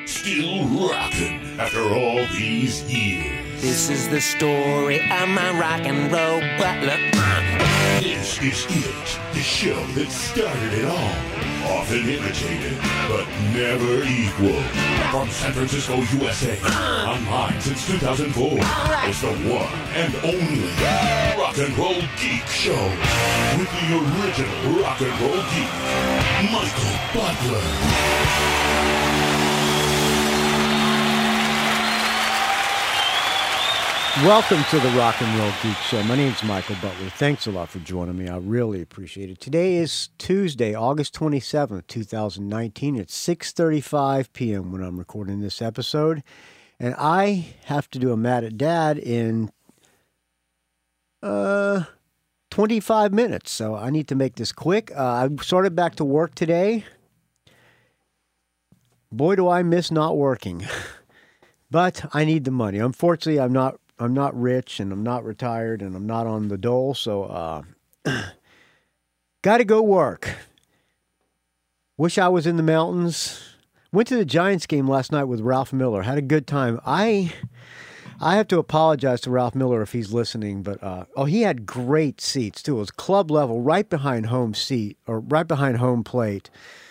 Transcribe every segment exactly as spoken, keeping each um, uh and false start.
Still rocking after all these years. This is the story of my rock and roll butler. This is it, the show that started it all. Often imitated, but never equal. From San Francisco, U S A, online since two thousand four. It's the one and only Rock and Roll Geek Show. With the original Rock and Roll Geek, Michael Butler. Welcome to the Rock and Roll Geek Show. My name's Michael Butler. Thanks a lot for joining me. I really appreciate it. Today is Tuesday, August twenty-seventh, two thousand nineteen. It's six thirty-five p.m. when I'm recording this episode. And I have to do a Mad at Dad in uh, twenty-five minutes. So I need to make this quick. Uh, I started back to work today. Boy, do I miss not working. But I need the money. Unfortunately, I'm not I'm not rich, and I'm not retired, and I'm not on the dole, so uh, got to go work. Wish I was in the mountains. Went to the Giants game last night with Ralph Miller. Had a good time. I I have to apologize to Ralph Miller if he's listening, but uh, oh, he had great seats too. It was club level, right behind home seat or right behind home plate.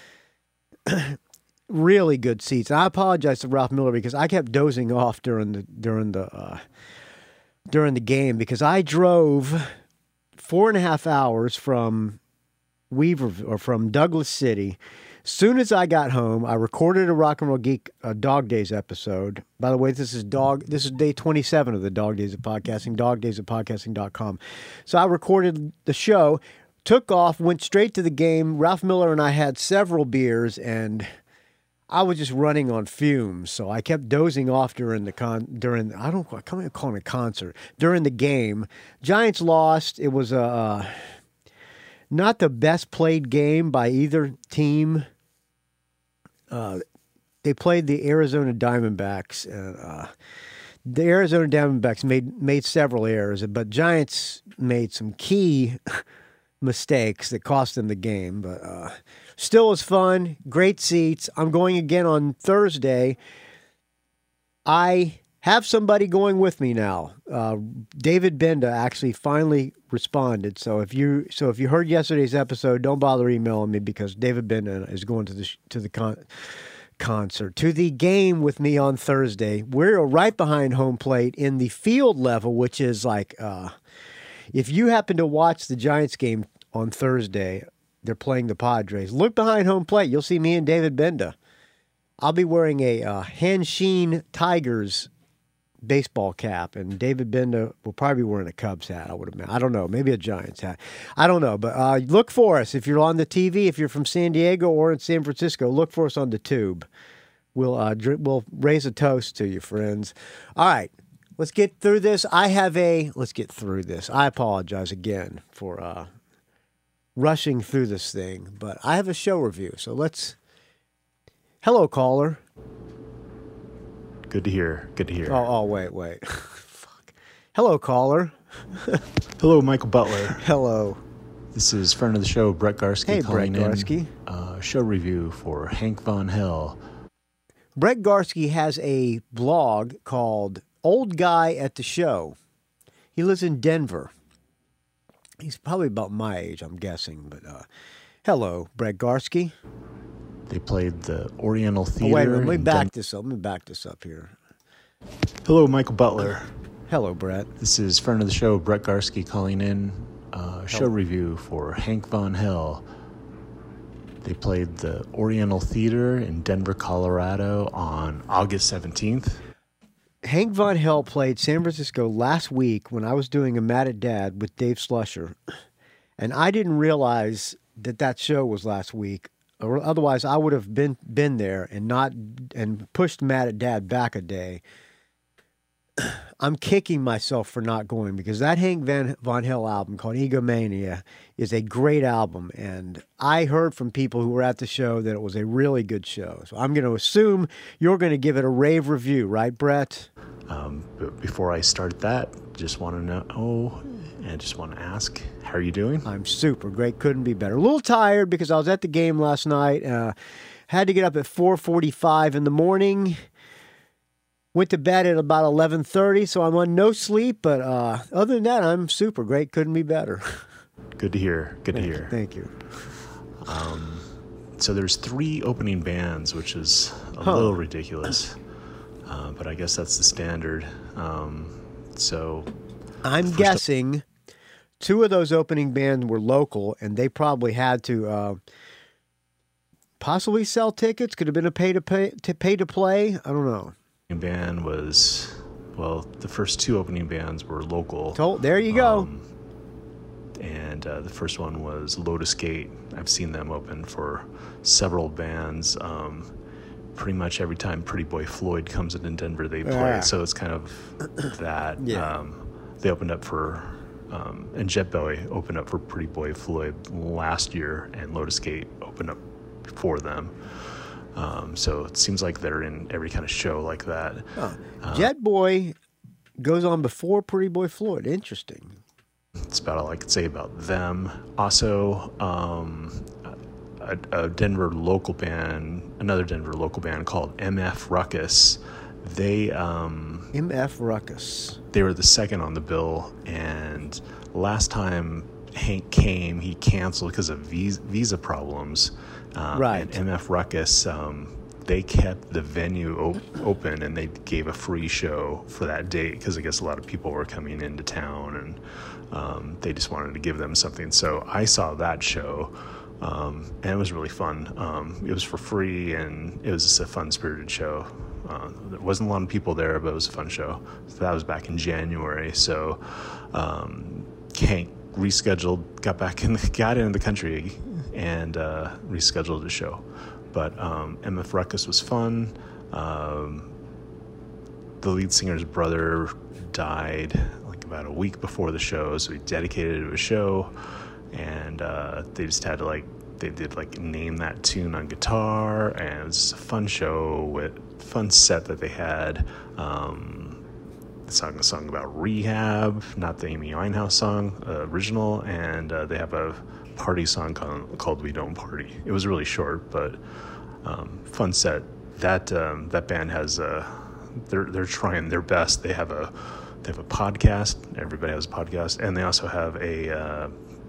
Really good seats. I apologize to Ralph Miller because I kept dozing off during the during the uh, during the game because I drove four and a half hours from Weaver or from Douglas City. Soon as I got home, I recorded a Rock and Roll Geek uh, Dog Days episode. By the way, this is dog. This is day twenty-seven of the Dog Days of Podcasting. dog days of podcasting dot com. So I recorded the show, took off, went straight to the game. Ralph Miller and I had several beers and I was just running on fumes, so I kept dozing off during the con. During I don't I can't even call it a concert during the game. Giants lost. It was a uh, not the best played game by either team. Uh, they played the Arizona Diamondbacks, and uh, the Arizona Diamondbacks made made several errors, but Giants made some key mistakes that cost them the game, but. Uh, Still was fun, great seats. I'm going again on Thursday. I have somebody going with me now. Uh, David Benda actually finally responded. So if you so if you heard yesterday's episode, don't bother emailing me because David Benda is going to the to the con- concert to the game with me on Thursday. We're right behind home plate in the field level, which is like uh, if you happen to watch the Giants game on Thursday. They're playing the Padres. Look behind home plate. You'll see me and David Benda. I'll be wearing a uh, Hanshin Tigers baseball cap, and David Benda will probably be wearing a Cubs hat, I would imagine. I don't know. Maybe a Giants hat. I don't know. But uh, look for us. If you're on the T V, if you're from San Diego or in San Francisco, look for us on the tube. We'll, uh, dr- we'll raise a toast to you, friends. All right. Let's get through this. I have a... Let's get through this. I apologize again for... Uh, rushing through this thing, but I have a show review, so let's... Hello, caller. Good to hear. Good to hear. Oh, oh wait, wait. Fuck. Hello, caller. Hello, Michael Butler. Hello. This is friend of the show, Brett Garsky. Hey, calling Brett Garsky. In, uh, show review for Hank Von Hell. Brett Garsky has a blog called Old Guy at the Show. He lives in Denver. He's probably about my age, I'm guessing. But uh, hello, Brett Garsky. They played the Oriental Theater. Oh, wait a minute. Let me back Den- this up. Let me back this up here. Hello, Michael Butler. Hello, Brett. This is friend of the show, Brett Garsky, calling in. Uh, show review for Hank Von Hell. They played the Oriental Theater in Denver, Colorado on August seventeenth. Hank Von Hell played San Francisco last week when I was doing a Mad at Dad with Dave Slusher. And I didn't realize that that show was last week. Or otherwise, I would have been been there and not and pushed Mad at Dad back a day. I'm kicking myself for not going because that Hank Van, Von Hell album called Egomania is a great album. And I heard from people who were at the show that it was a really good show. So I'm going to assume you're going to give it a rave review, right, Brett? Um, but before I start that, just want to know, oh, and just want to ask, how How are you doing? I'm super great. Couldn't be better. A little tired because I was at the game last night. Uh, had to get up at four forty-five in the morning. Went to bed at about eleven thirty, so I'm on no sleep. But uh, other than that, I'm super great. Couldn't be better. Good to hear. Good to Thank hear. you. Thank you. Um, so there's three opening bands, which is a Huh. little ridiculous. Uh, but I guess that's the standard. Um, so I'm first guessing two of those opening bands were local, and they probably had to uh, possibly sell tickets. Could have been a pay to pay to pay to play. I don't know. band was, well, the first two opening bands were local. Told, there you go. Um, and uh, the first one was Lotus Gate. I've seen them open for several bands. Um, pretty much every time Pretty Boy Floyd comes in Denver, they play. Yeah. So it's kind of that. Yeah. Um, they opened up for, um, and Jet Belly opened up for Pretty Boy Floyd last year, and Lotus Gate opened up for them. Um, so it seems like they're in every kind of show like that. Oh, Jet Boy goes on before Pretty Boy Floyd. Interesting. That's about all I could say about them. Also, um, a, a Denver local band, another Denver local band called M F Ruckus. They um, M F Ruckus. they were the second on the bill, and last time Hank came, he canceled because of visa, visa problems. Um, Right. And M F Ruckus, um, they kept the venue op- open, and they gave a free show for that date because I guess a lot of people were coming into town, and um, they just wanted to give them something. So I saw that show, um, and it was really fun. Um, it was for free, and it was just a fun-spirited show. Uh, there wasn't a lot of people there, but it was a fun show. So that was back in January. So um, Hank rescheduled, got back in, got into the country, and uh, rescheduled the show. But um, M F Ruckus was fun. Um, the lead singer's brother died like about a week before the show, so he dedicated it to a show, and uh, they just had to like they did like name that tune on guitar, and it was a fun show with fun set that they had. Um, the song a song about rehab, not the Amy Winehouse song, uh, original, and uh, they have a party song called, called "We Don't Party." It was really short, but um, fun set. That um, that band has a they're they're trying their best. They have a they have a podcast. Everybody has a podcast, and they also have a uh,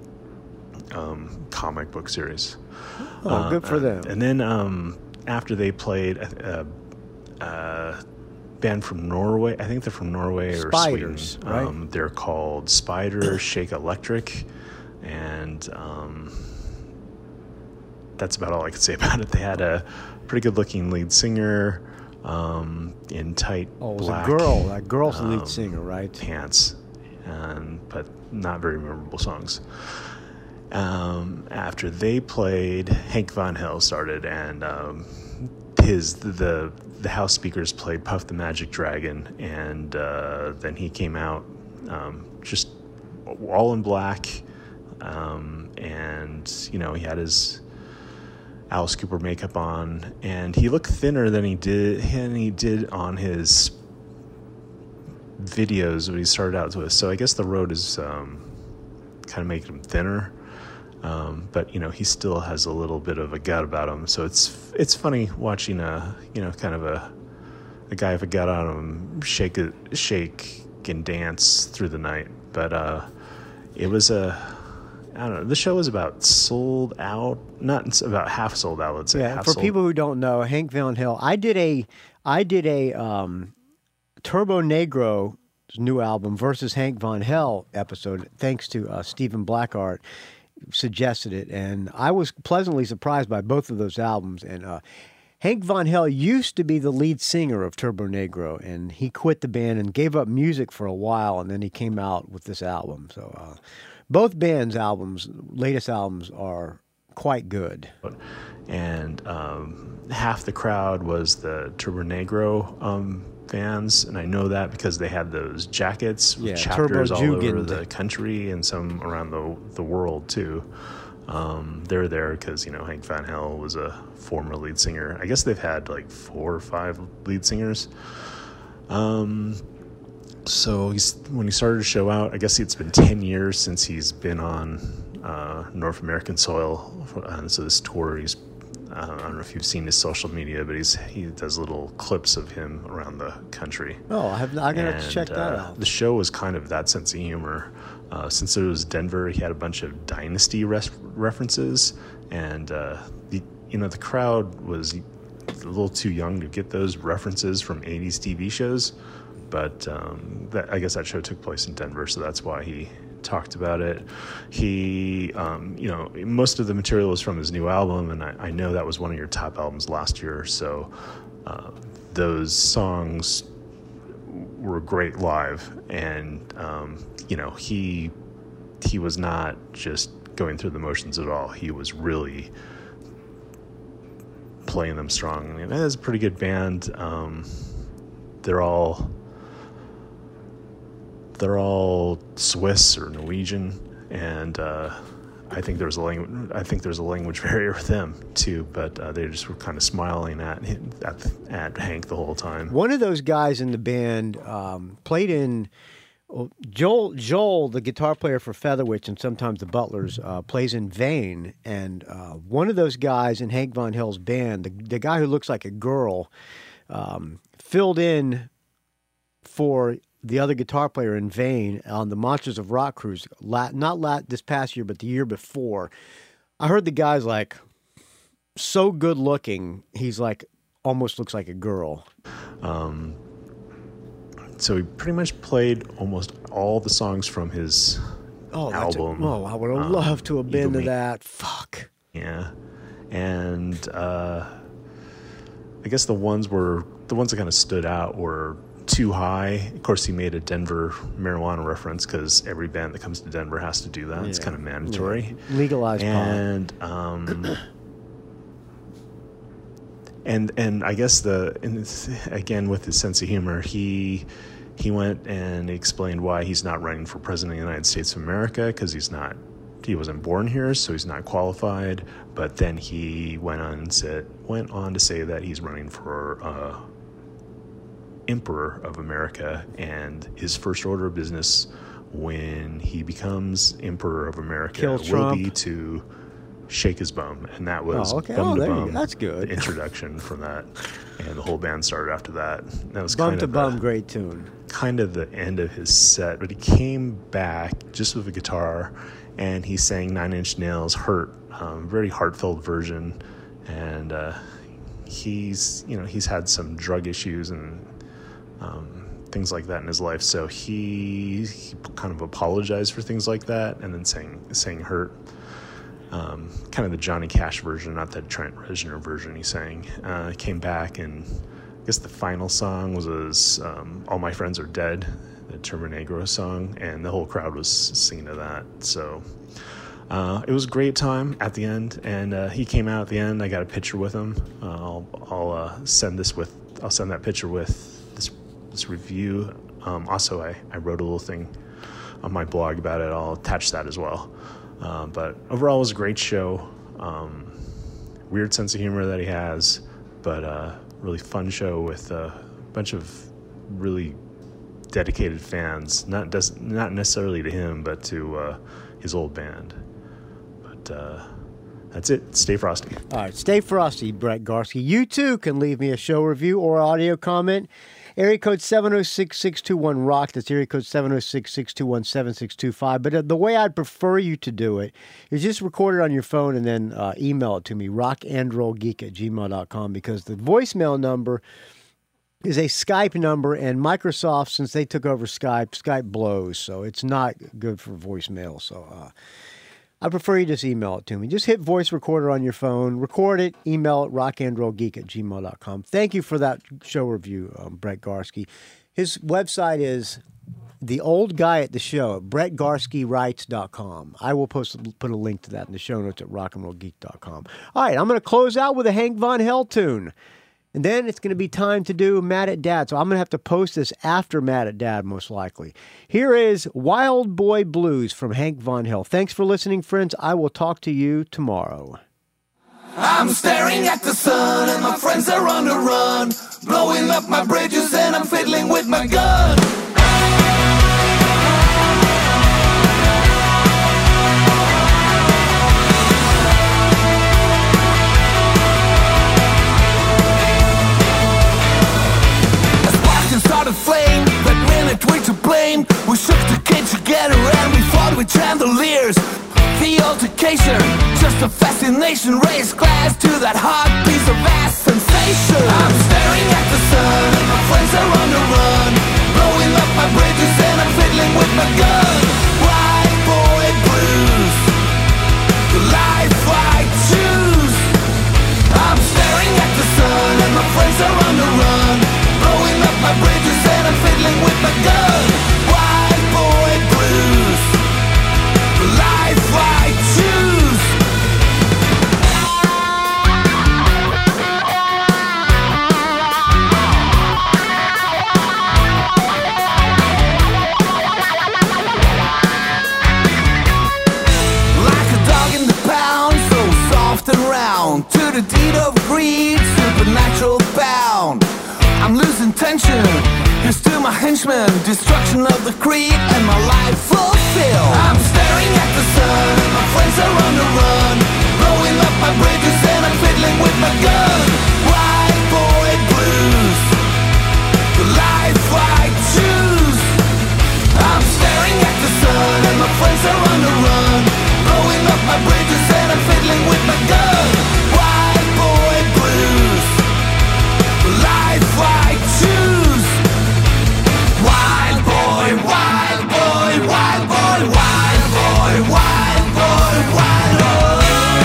um, comic book series. Oh, Uh, good for them. And then um, after they played, a, a, a band from Norway. I think they're from Norway or Spiders, Sweden. right? Um, they're called Spider Shake Electric, and um, that's about all I could say about it. They had a pretty good-looking lead singer um, in tight Oh, it was black a girl. That girl's the um, lead singer, right? pants, and but not very memorable songs. Um, after they played, Hank Von Hell started, and um, his the the house speakers played Puff the Magic Dragon, and uh, then he came out um, just all in black, um, and you know he had his Alice Cooper makeup on, and he looked thinner than he did than he did on his videos when he started out with. So I guess the road is um, kind of making him thinner. Um, but you know he still has a little bit of a gut about him, so it's it's funny watching a you know kind of a a guy with a gut on him shake it, shake and dance through the night. But uh, it was a I don't know. The show was about sold out, not about half sold out. Let's say Yeah. half For sold. people who don't know, Hank Von Hell. I did a, I did a um, Turbo Negro new album versus Hank Von Hell episode, thanks to uh, Stephen Blackart. Suggested it, and I was pleasantly surprised by both of those albums. And uh, Hank Von Hell used to be the lead singer of Turbo Negro, and he quit the band and gave up music for a while, and then he came out with this album. So uh, both bands' albums, latest albums, are quite good. And um, half the crowd was the Turbo Negro um, fans, and I know that because they had those jackets with Yeah, chapters all Turbo over Jugend. the country and some around the the world too. Um, they're there because you know Hank Van Hell was a former lead singer. I guess they've had like four or five lead singers. Um, so he's when he started to show out, I guess it's been ten years since he's been on uh, North American soil. And so this tour, he's uh, I don't know if you've seen his social media, but he's he does little clips of him around the country. Oh, I have. I'm gonna and, check that uh, out. The show was kind of that sense of humor. Uh, since it was Denver, he had a bunch of Dynasty res- references, and uh, the you know the crowd was a little too young to get those references from eighties T V shows. But um, that, I guess that show took place in Denver, so that's why he talked about it. He, um, you know, most of the material was from his new album, and I, I know that was one of your top albums last year. So uh, those songs were great live, and um, you know, he he was not just going through the motions at all. He was really playing them strong. I mean, it was a pretty good band. Um, they're all. They're all Swiss or Norwegian, and uh, I think there's a language. I think there's a language barrier with them too. But uh, they just were kind of smiling at him, at at Hank the whole time. One of those guys in the band um, played in Joel. Joel, the guitar player for Featherwitch and sometimes the Butlers, uh, plays in Vane. And uh, one of those guys in Hank Von Hell's band, the the guy who looks like a girl, um, filled in for the other guitar player in Vane on the Monsters of Rock cruise, not lat this past year, but the year before. I heard the guy's like so good looking. He's like almost looks like a girl. Um, so he pretty much played almost all the songs from his oh, album. A, oh, I would have um, loved to have been to Me. that. Fuck. Yeah, and uh, I guess the ones were the ones that kind of stood out were Too High. Of course, he made a Denver marijuana reference because every band that comes to Denver has to do that. Yeah. It's kind of mandatory. Yeah. Legalized and um, and and I guess the and again with his sense of humor, he he went and explained why he's not running for president of the United States of America because he's not. He wasn't born here, so he's not qualified. But then he went on and said went on to say that he's running for. Uh, Emperor of America, and his first order of business when he becomes Emperor of America Kill will Trump. be to shake his bum, and that was oh, okay. Bum oh, to there Bum. You go. That's good. Introduction from that, and the whole band started after that. That was Bum kind to of Bum, the, great tune. Kind of the end of his set, but he came back just with a guitar, and he sang Nine Inch Nails' "Hurt," um, very heartfelt version, and uh, he's you know he's had some drug issues and. Um, things like that in his life, so he, he kind of apologized for things like that, and then sang sang "Hurt," um, kind of the Johnny Cash version, not the Trent Reznor version. He sang, uh, came back, and I guess the final song was, was um, "All My Friends Are Dead," the Terminegro song, and the whole crowd was singing to that. So uh, it was a great time at the end, and uh, he came out at the end. I got a picture with him. Uh, I'll I'll uh, send this with I'll send that picture with. This review. Um, also, I, I wrote a little thing on my blog about it. I'll attach that as well. Uh, but overall, it was a great show. Um, weird sense of humor that he has, but uh, really fun show with a bunch of really dedicated fans. Not does not necessarily to him, but to uh, his old band. But uh, that's it. Stay frosty. All right, stay frosty, Brett Garsky. You too can leave me a show review or audio comment. Area code seven oh six, six two one, ROCK. That's area code seven oh six, six two one, seven six two five. But uh, the way I'd prefer you to do it is just record it on your phone and then uh, email it to me, rockandrollgeek at gmail dot com, because the voicemail number is a Skype number, and Microsoft, since they took over Skype, Skype blows, so it's not good for voicemail. So uh, I prefer you just email it to me. Just hit voice recorder on your phone, record it, email it, rockandrollgeek at gmail dot com. Thank you for that show review, um, Brett Garsky. His website is The Old Guy at the Show at brett garsky writes dot com. I will post put a link to that in the show notes at rockandrollgeek dot com. All right, I'm going to close out with a Hank Von Hell tune. And then it's going to be time to do Mad at Dad. So I'm going to have to post this after Mad at Dad, most likely. Here is Wild Boy Blues from Hank Von Hell. Thanks for listening, friends. I will talk to you tomorrow. I'm staring at the sun and my friends are on the run, blowing up my bridges and I'm fiddling with my gun. vocation, just a fascination, race class to that hot piece of ass sensation. I'm staring at the sun and my friends are on the run, blowing up my bridges and I'm fiddling with my gun. White boy blues, the life I choose. I'm staring at the sun and my friends are on the run, blowing up my bridges and I'm fiddling with my gun. White boy blues, the life I choose. Like a dog in the pound, so soft and round, to the deed of greed, supernatural bound. I'm losing tension, here's to my henchmen, destruction of the creed and my life fulfilled. I'm staring at the sun and my friends are on the run, blowing up my bridges and I'm fiddling with my gun. White boy blues, the life I choose. I'm staring at the sun and my friends are on the run, blowing up my bridges and I'm fiddling with my gun. White boy blues, the life I choose. Wild boy, wild boy, wild boy, wild boy, wild boy, wild boy.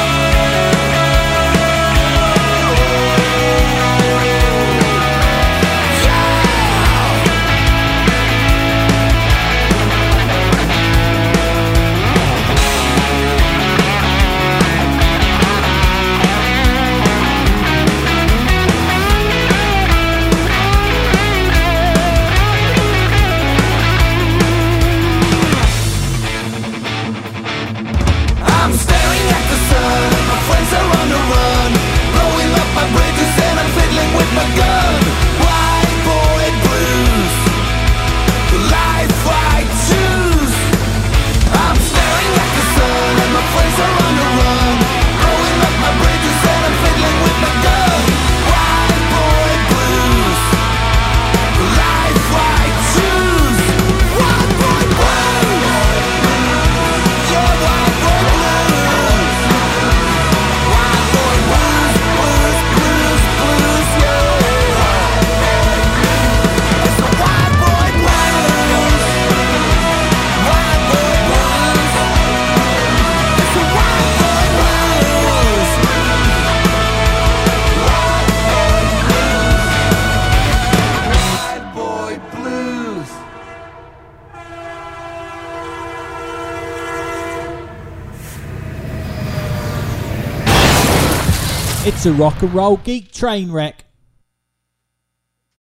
I'm staring at the sun and my friends are on the run, blowing up my bridges and I'm fiddling with my gun. White boy blues, the life I choose. I'm staring at the sun and my friends are on the run, blowing up my bridges and I'm fiddling with my gun. White boy blues, the life I choose. White boy blues, yeah, white boy blues. White boy blues, blues, blues, blues, yeah. It's the white boy blues. White boy blues. It's the white boy blues. White boy blues. It's a rock and roll geek train wreck.